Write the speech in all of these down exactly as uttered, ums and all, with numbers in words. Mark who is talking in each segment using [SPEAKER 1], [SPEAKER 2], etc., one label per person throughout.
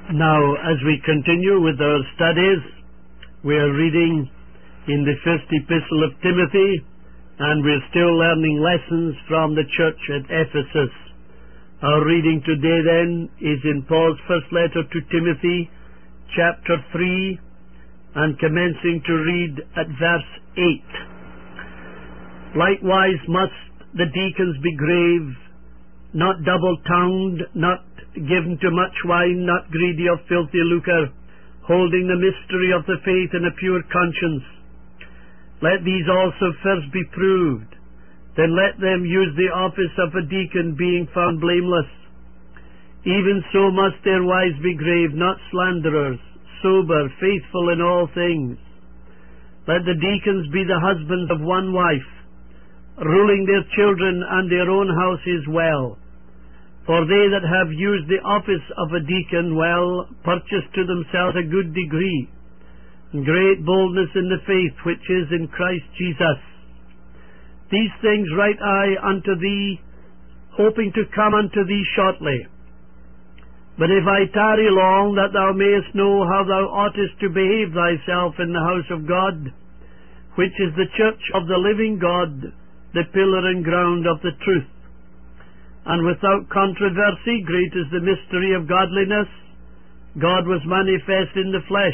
[SPEAKER 1] Now, as we continue with our studies, we are reading in the first epistle of Timothy, and we're still learning lessons from the church at Ephesus. Our reading today then is in Paul's first letter to Timothy, chapter three, and commencing to read at verse eight. Likewise must the deacons be grave, not double-tongued, not given to much wine, not greedy of filthy lucre, holding the mystery of the faith in a pure conscience. Let these also first be proved, then let them use the office of a deacon, being found blameless. Even so must their wives be grave, not slanderers, sober, faithful in all things. Let the deacons be the husbands of one wife, ruling their children and their own houses well. For they that have used the office of a deacon well purchase to themselves a good degree, and great boldness in the faith which is in Christ Jesus. These things write I unto thee, hoping to come unto thee shortly. But if I tarry long, that thou mayest know how thou oughtest to behave thyself in the house of God, which is the church of the living God, the pillar and ground of the truth. And without controversy, great is the mystery of godliness. God was manifest in the flesh,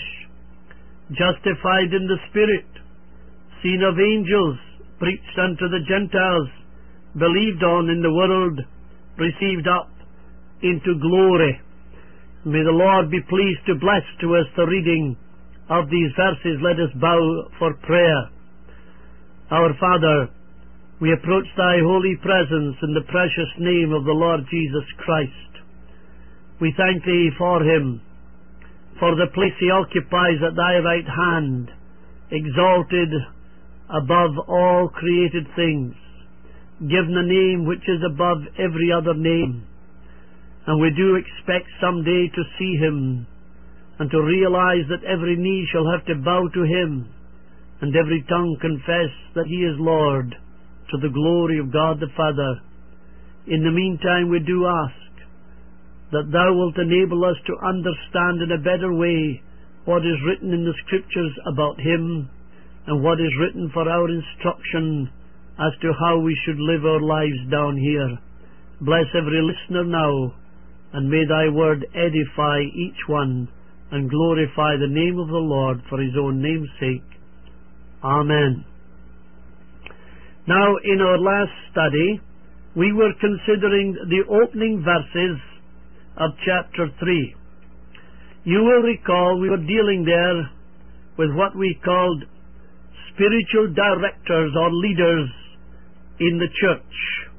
[SPEAKER 1] justified in the Spirit, seen of angels, preached unto the Gentiles, believed on in the world, received up into glory. May the Lord be pleased to bless to us the reading of these verses. Let us bow for prayer. Our Father, we approach thy holy presence in the precious name of the Lord Jesus Christ. We thank thee for him, for the place he occupies at thy right hand, exalted above all created things, given a name which is above every other name. And we do expect someday to see him, and to realize that every knee shall have to bow to him, and every tongue confess that he is Lord, to the glory of God the Father. In the meantime, we do ask that thou wilt enable us to understand in a better way what is written in the Scriptures about him, and what is written for our instruction as to how we should live our lives down here. Bless every listener now, and may thy word edify each one, and glorify the name of the Lord for his own name's sake. Amen. Now, in our last study, we were considering the opening verses of chapter three. You will recall we were dealing there with what we called spiritual directors or leaders in the church.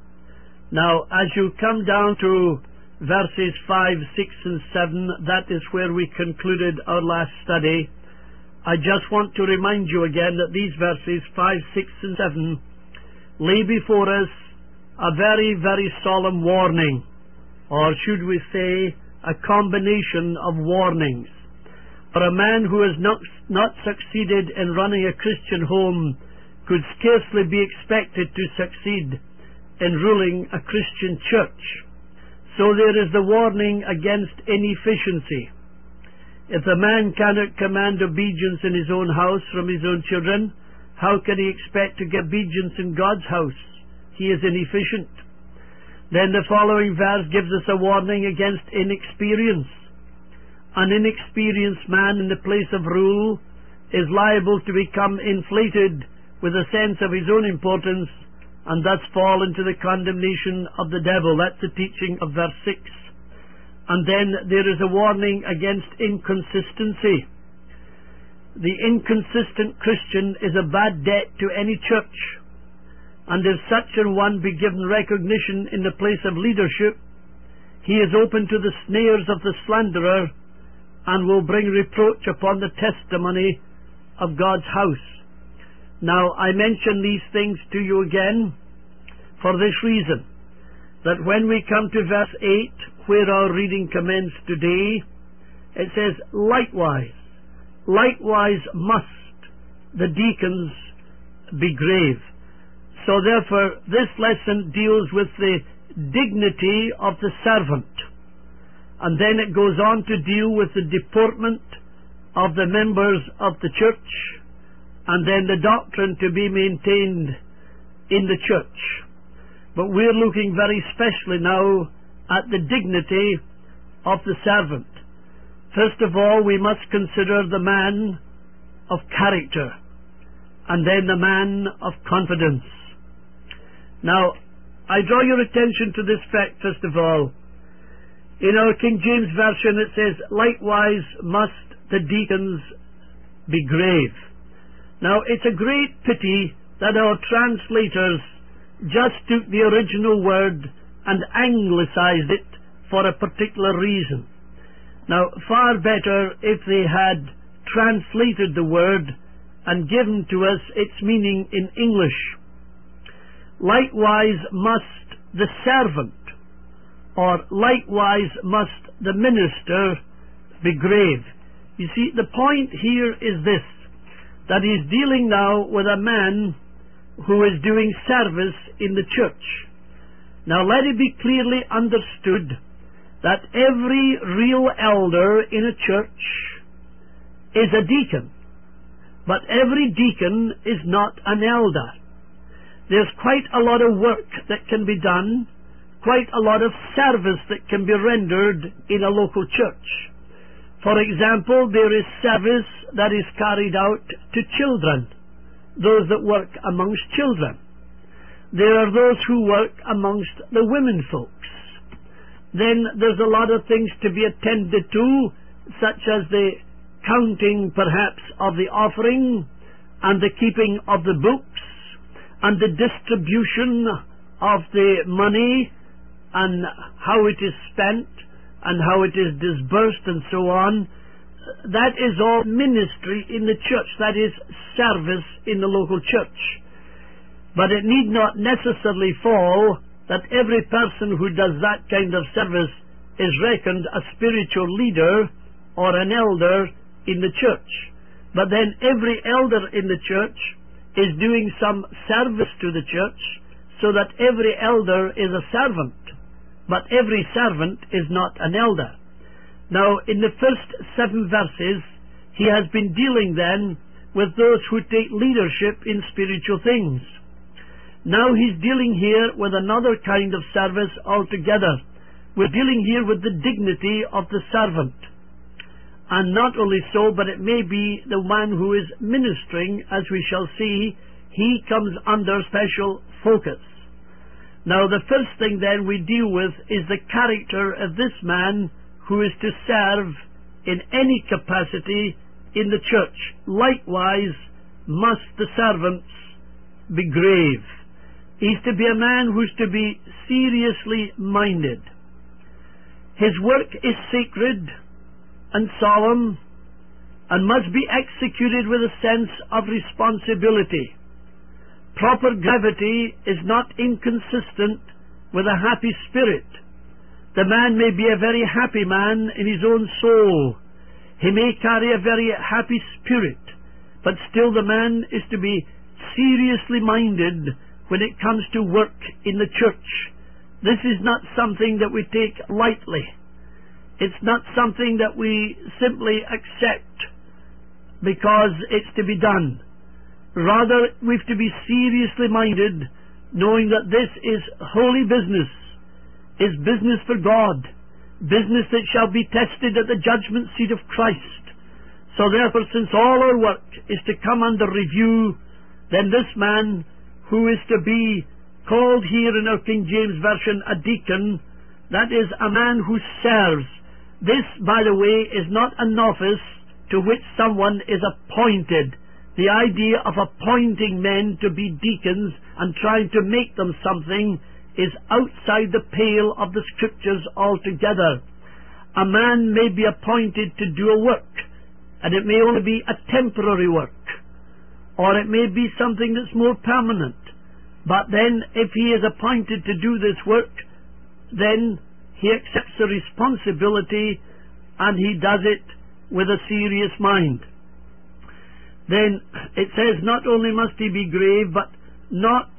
[SPEAKER 1] Now, as you come down to verses five, six, and seven, that is where we concluded our last study. I just want to remind you again that these verses five, six, and seven lay before us a very, very solemn warning, or should we say a combination of warnings. For a man who has not, not succeeded in running a Christian home could scarcely be expected to succeed in ruling a Christian church. So there is the warning against inefficiency. If a man cannot command obedience in his own house from his own children, how can he expect to get obedience in God's house? He is inefficient. Then the following verse gives us a warning against inexperience. An inexperienced man in the place of rule is liable to become inflated with a sense of his own importance, and thus fall into the condemnation of the devil. That's the teaching of verse six. And then there is a warning against inconsistency. The inconsistent Christian is a bad debt to any church, and if such an one be given recognition in the place of leadership, he is open to the snares of the slanderer, and will bring reproach upon the testimony of God's house. Now, I mention these things to you again for this reason, that when we come to verse eight, where our reading commenced today, it says, Likewise, likewise must the deacons be grave. So therefore, this lesson deals with the dignity of the servant. And then it goes on to deal with the deportment of the members of the church, and then the doctrine to be maintained in the church. But we're looking very specially now at the dignity of the servant. First of all, we must consider the man of character, and then the man of confidence. Now, I draw your attention to this fact, first of all. In our King James Version it says, likewise must the deacons be grave. Now, it's a great pity that our translators just took the original word and anglicized it for a particular reason. Now, far better if they had translated the word and given to us its meaning in English. Likewise must the servant, or likewise must the minister be grave. You see, the point here is this, that he's dealing now with a man who is doing service in the church. Now let it be clearly understood that every real elder in a church is a deacon, but every deacon is not an elder. There's quite a lot of work that can be done, quite a lot of service that can be rendered in a local church. For example, there is service that is carried out to children, those that work amongst children. There are those who work amongst the women folks. Then there's a lot of things to be attended to, such as the counting, perhaps, of the offering, and the keeping of the books, and the distribution of the money, and how it is spent, and how it is disbursed, and so on. That is all ministry in the church. That is service in the local church. But it need not necessarily fall that every person who does that kind of service is reckoned a spiritual leader or an elder in the church. But then every elder in the church is doing some service to the church, so that every elder is a servant, but every servant is not an elder. Now, in the first seven verses, he has been dealing then with those who take leadership in spiritual things. Now he's dealing here with another kind of service altogether. We're dealing here with the dignity of the servant. And not only so, but it may be the one who is ministering, as we shall see, he comes under special focus. Now the first thing then we deal with is the character of this man who is to serve in any capacity in the church. Likewise must the servants be grave. He's to be a man who's to be seriously minded. His work is sacred and solemn, and must be executed with a sense of responsibility. Proper gravity is not inconsistent with a happy spirit. The man may be a very happy man in his own soul. He may carry a very happy spirit, but still the man is to be seriously minded when it comes to work in the church. This is not something that we take lightly. It's not something that we simply accept because it's to be done. Rather, we've to be seriously minded, knowing that this is holy business, is business for God, business that shall be tested at the judgment seat of Christ. So therefore, since all our work is to come under review, then this man who is to be called here in our King James Version a deacon, that is a man who serves. This, by the way, is not a novice to which someone is appointed. The idea of appointing men to be deacons and trying to make them something is outside the pale of the Scriptures altogether. A man may be appointed to do a work, and it may only be a temporary work, or it may be something that's more permanent. But then, if he is appointed to do this work, then he accepts the responsibility, and he does it with a serious mind. Then it says not only must he be grave, but not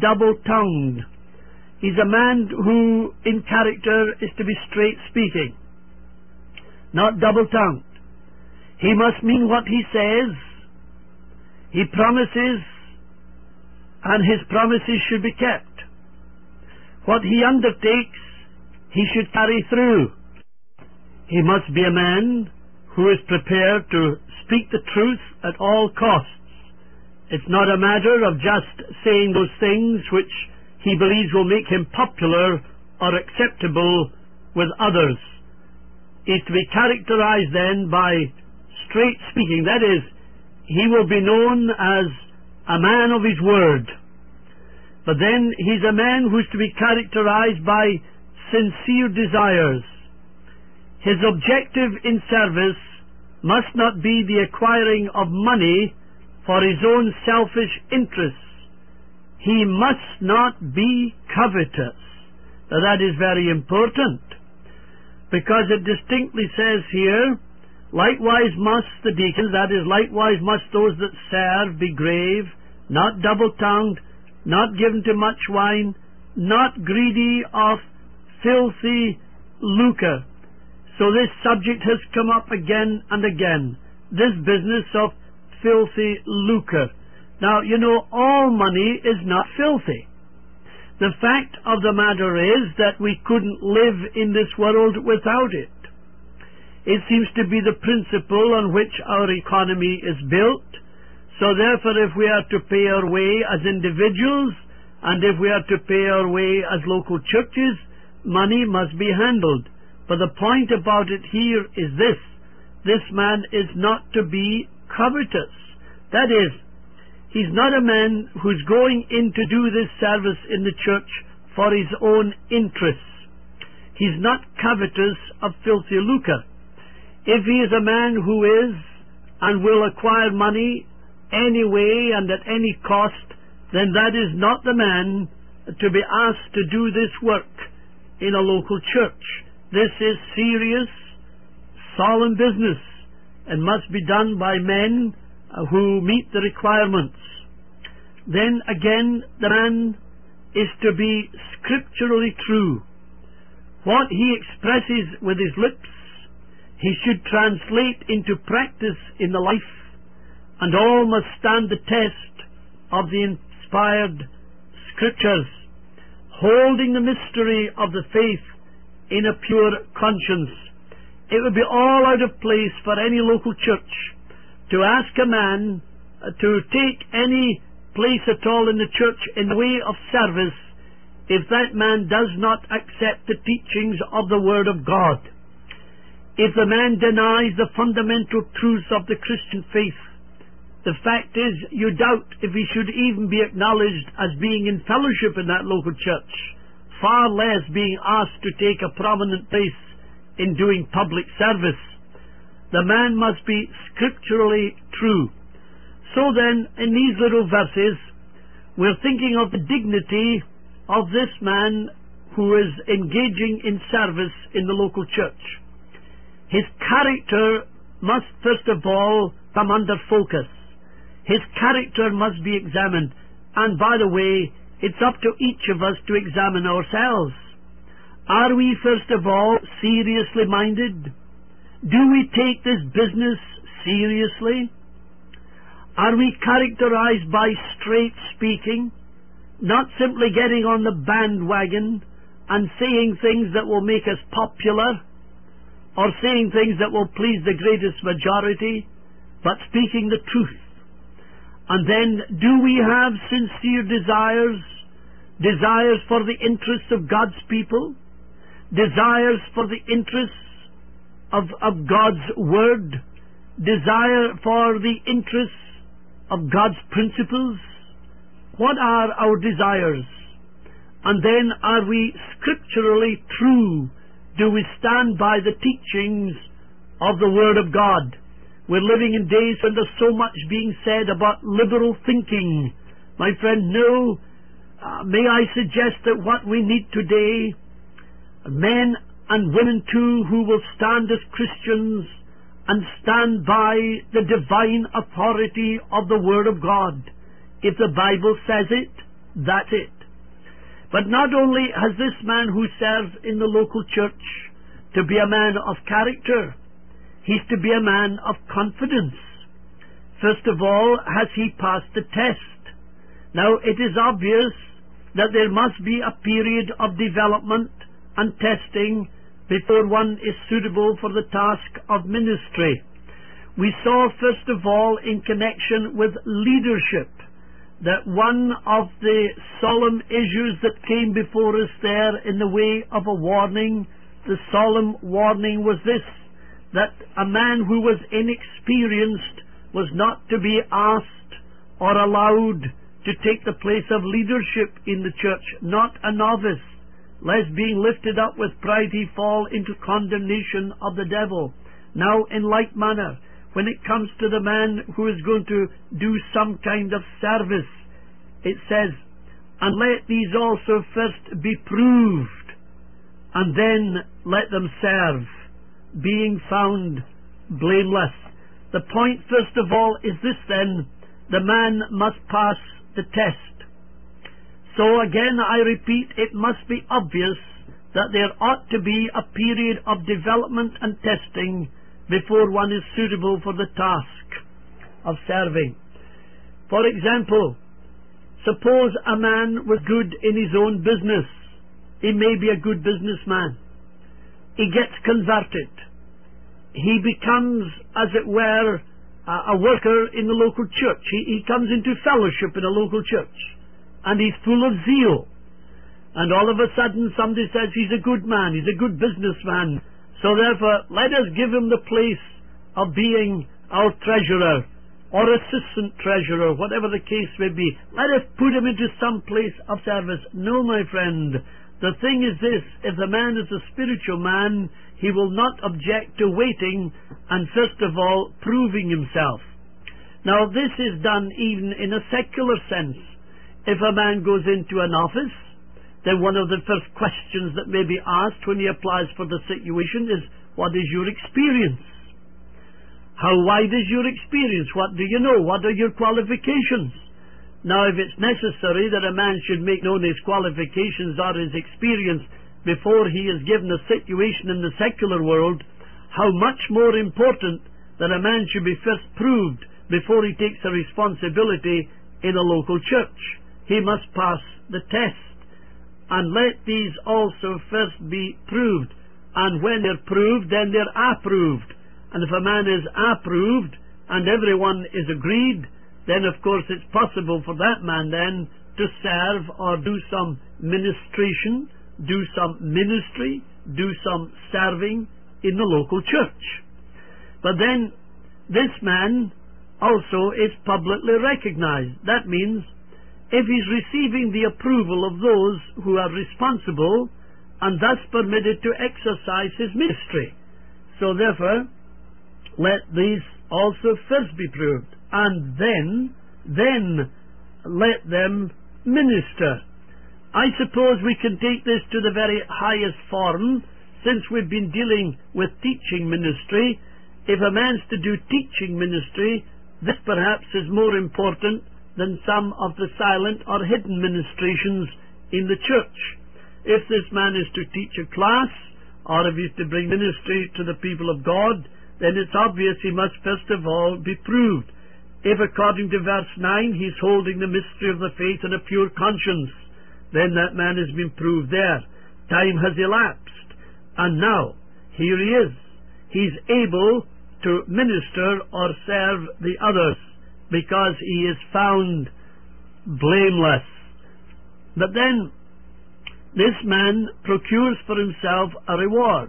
[SPEAKER 1] double-tongued. He's a man who in character is to be straight speaking. not double-tongued. He must mean what he says. He promises, and his promises should be kept. What he undertakes, he should carry through. He must be a man who is prepared to speak the truth at all costs. It's not a matter of just saying those things which he believes will make him popular or acceptable with others. He's to be characterized then by straight speaking. That is, he will be known as a man of his word. But then he's a man who's to be characterized by sincere desires. His objective in service must not be the acquiring of money for his own selfish interests. He must not be covetous. Now that is very important, because it distinctly says here, likewise must the deacons, that is, likewise must those that serve, be grave, not double-tongued, not given to much wine, not greedy of filthy lucre. So this subject has come up again and again, this business of filthy lucre. Now, you know, all money is not filthy. The fact of the matter is that we couldn't live in this world without it. It seems to be the principle on which our economy is built. So therefore, if we are to pay our way as individuals, and if we are to pay our way as local churches, money must be handled. But the point about it here is this: this man is not to be covetous. That is, he's not a man who's going in to do this service in the church for his own interests. He's not covetous of filthy lucre. If he is a man who is and will acquire money any way and at any cost, then that is not the man to be asked to do this work in a local church. This is serious, solemn business, and must be done by men who meet the requirements. Then again, the man is to be scripturally true. What he expresses with his lips, he should translate into practice in the life, and all must stand the test of the inspired Scriptures, holding the mystery of the faith in a pure conscience. It would be all out of place for any local church to ask a man to take any place at all in the church in the way of service if that man does not accept the teachings of the Word of God. If the man denies the fundamental truths of the Christian faith, the fact is you doubt if he should even be acknowledged as being in fellowship in that local church, far less being asked to take a prominent place in doing public service. The man must be scripturally true. So then, in these little verses, we're thinking of the dignity of this man who is engaging in service in the local church. His character must first of all come under focus. His character must be examined. And by the way, it's up to each of us to examine ourselves. Are we first of all seriously minded? Do we take this business seriously? Are we characterized by straight speaking, not simply getting on the bandwagon and saying things that will make us popular, or saying things that will please the greatest majority, but speaking the truth? And then, do we have sincere desires, desires for the interests of God's people, desires for the interests of, of God's Word, desire for the interests of God's principles? What are our desires? And then, are we scripturally true? Do we stand by the teachings of the Word of God? We're living in days when there's so much being said about liberal thinking. My friend, no. Uh, may I suggest that what we need today, men and women too, who will stand as Christians and stand by the divine authority of the Word of God. If the Bible says it, that's it. But not only has this man who serves in the local church to be a man of character, He's to be a man of confidence. First of all, has he passed the test? Now, it is obvious that there must be a period of development and testing before one is suitable for the task of ministry. We saw, first of all, in connection with leadership, that one of the solemn issues that came before us there in the way of a warning, the solemn warning was this, that a man who was inexperienced was not to be asked or allowed to take the place of leadership in the church, not a novice, lest being lifted up with pride he fall into condemnation of the devil. Now, in like manner, when it comes to the man who is going to do some kind of service, it says, and let these also first be proved, and then let them serve, being found blameless. The point, first of all, is this then, the man must pass the test. So again, I repeat, it must be obvious that there ought to be a period of development and testing before one is suitable for the task of serving. For example, suppose a man was good in his own business. He may be a good businessman. He gets converted. He becomes, as it were, a worker in the local church. He, he comes into fellowship in a local church, and he's full of zeal. And all of a sudden somebody says he's a good man, he's a good businessman, so therefore let us give him the place of being our treasurer or assistant treasurer, whatever the case may be. Let us put him into some place of service. No, my friend, the thing is this, if the man is a spiritual man, he will not object to waiting and first of all proving himself. Now this is done even in a secular sense. If a man goes into an office, then one of the first questions that may be asked when he applies for the situation is, what is your experience? How wide is your experience? What do you know? What are your qualifications? Now, if it's necessary that a man should make known his qualifications or his experience before he is given a situation in the secular world, how much more important that a man should be first proved before he takes a responsibility in a local church. He must pass the test. And let these also first be proved. And when they're proved, then they're approved. And if a man is approved and everyone is agreed, then of course it's possible for that man then to serve or do some ministration, do some ministry, do some serving in the local church. But then this man also is publicly recognized. That means if he's receiving the approval of those who are responsible and thus permitted to exercise his ministry. So therefore, let these also first be proved, and then, then let them minister. I suppose we can take this to the very highest form, since we've been dealing with teaching ministry. If a man's to do teaching ministry, this perhaps is more important than some of the silent or hidden ministrations in the church. If this man is to teach a class, or if he's to bring ministry to the people of God, then it's obvious he must first of all be proved. If according to verse nine he's holding the mystery of the faith in a pure conscience, then that man has been proved there. Time has elapsed, and now here he is. He's able to minister or serve the others, because he is found blameless. But then this man procures for himself a reward.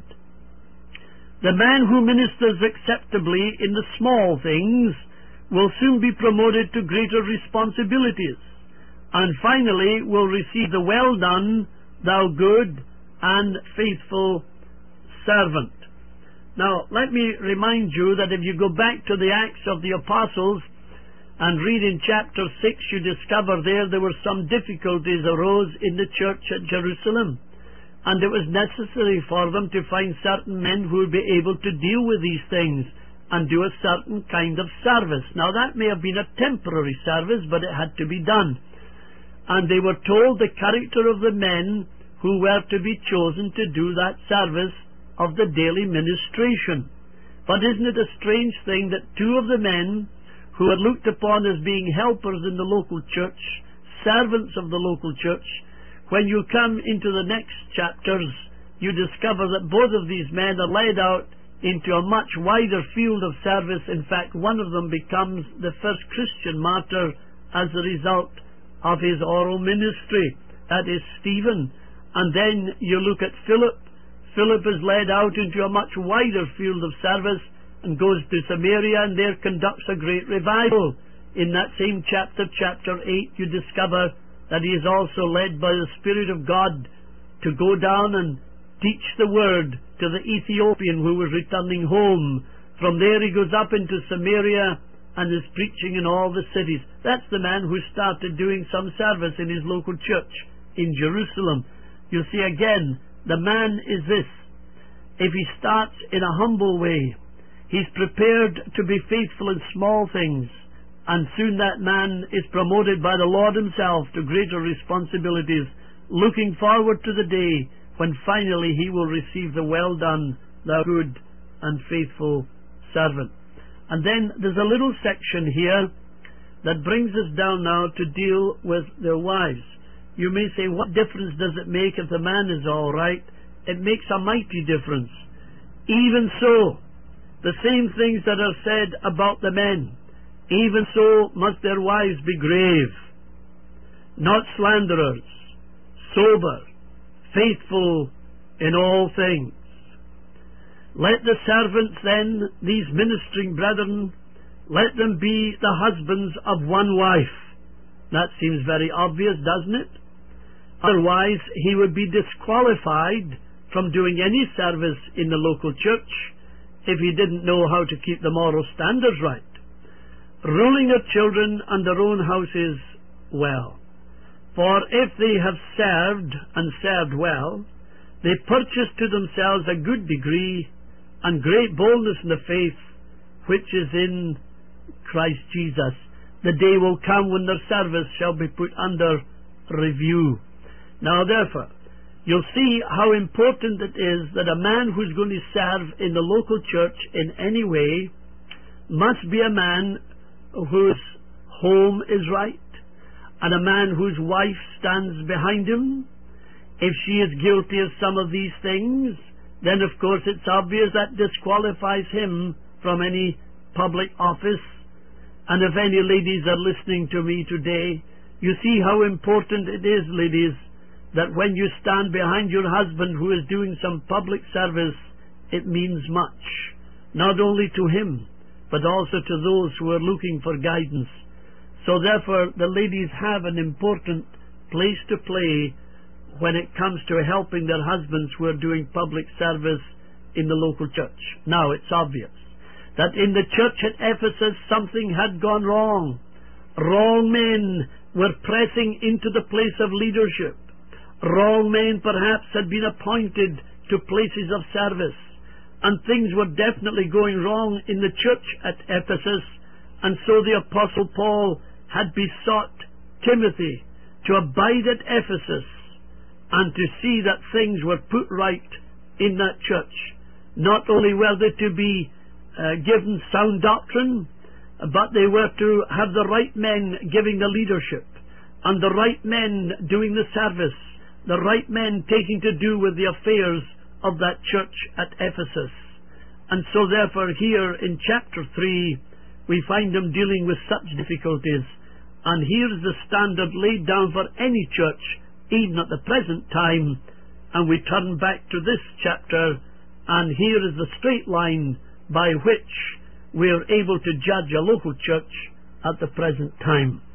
[SPEAKER 1] The man who ministers acceptably in the small things will soon be promoted to greater responsibilities, and finally will receive the well done, thou good and faithful servant. Now let me remind you that if you go back to the Acts of the Apostles and read in chapter six, you discover there there were some difficulties arose in the church at Jerusalem, and it was necessary for them to find certain men who would be able to deal with these things and do a certain kind of service. Now that may have been a temporary service, but it had to be done. And they were told the character of the men who were to be chosen to do that service of the daily ministration. But isn't it a strange thing that two of the men who are looked upon as being helpers in the local church, servants of the local church, when you come into the next chapters, you discover that both of these men are led out into a much wider field of service. In fact, one of them becomes the first Christian martyr as a result of his oral ministry. That is Stephen. And then you look at Philip. Philip is led out into a much wider field of service and goes to Samaria, and there conducts a great revival. In that same chapter, chapter eight, you discover that he is also led by the Spirit of God to go down and teach the word to the Ethiopian who was returning home. From there he goes up into Samaria and is preaching in all the cities. That's the man who started doing some service in his local church in Jerusalem. You see, again, the man is this. If he starts in a humble way, he's prepared to be faithful in small things, and soon that man is promoted by the Lord himself to greater responsibilities, looking forward to the day when finally he will receive the well done, thou good and faithful servant. And then there's a little section here that brings us down now to deal with their wives. You may say, what difference does it make if the man is all right? It makes a mighty difference. Even so, the same things that are said about the men, even so must their wives be grave, not slanderers, sober, faithful in all things. Let the servants then, these ministering brethren, let them be the husbands of one wife. That seems very obvious, doesn't it? Otherwise, he would be disqualified from doing any service in the local church if he didn't know how to keep the moral standards right. Ruling their children and their own houses well. For if they have served, and served well, they purchase to themselves a good degree and great boldness in the faith which is in Christ Jesus. The day will come when their service shall be put under review. Now therefore, you'll see how important it is that a man who's going to serve in the local church in any way must be a man whose home is right, and a man whose wife stands behind him. If she is guilty of some of these things, then of course it's obvious that disqualifies him from any public office. And if any ladies are listening to me today, you see how important it is, ladies, that when you stand behind your husband who is doing some public service, it means much, not only to him, but also to those who are looking for guidance. So therefore, the ladies have an important place to play when it comes to helping their husbands who are doing public service in the local church. Now, it's obvious that in the church at Ephesus, something had gone wrong. Wrong men were pressing into the place of leadership. Wrong men perhaps had been appointed to places of service, and things were definitely going wrong in the church at Ephesus. And so the Apostle Paul had besought Timothy to abide at Ephesus and to see that things were put right in that church. Not only were they to be uh, given sound doctrine, but they were to have the right men giving the leadership, and the right men doing the service, the right men taking to do with the affairs of that church at Ephesus. And so therefore here in chapter three we find them dealing with such difficulties, and here's the standard laid down for any church even at the present time. And we turn back to this chapter, and here is the straight line by which we are able to judge a local church at the present time.